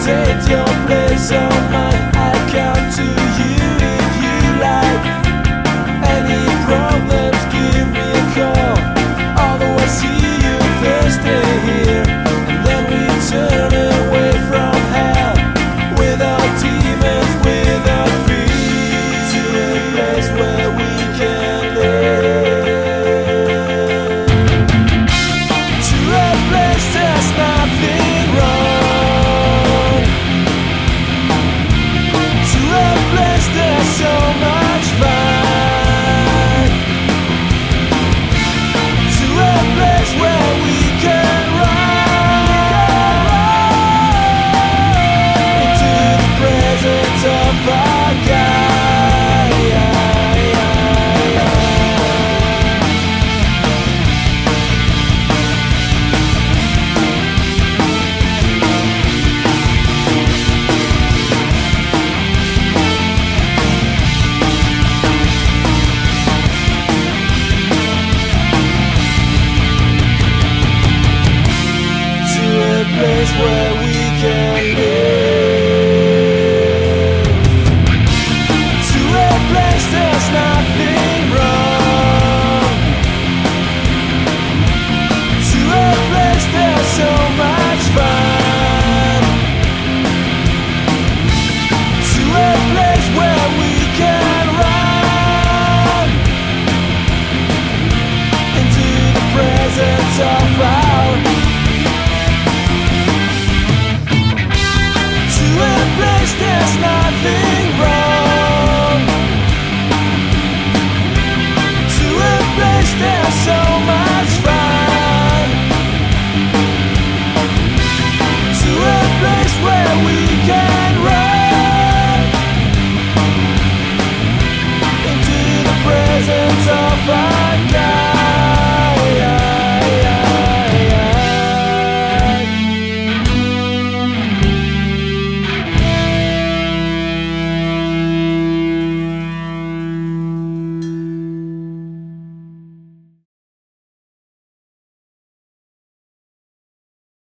Take your place on mine. I'll come to you if you like. Any problems, give me a call. Although I see you Thursday here, and then we turn away from hell without demons, without fear, to a place where we can live, to a place there's nothing wrong, to a place there's so much fun, to a place where we can run into the presence of our God. A place where we can live, to a place there's nothing wrong, to a place there's so much fun, to a place where we can run into the presence of our, to a place there's nothing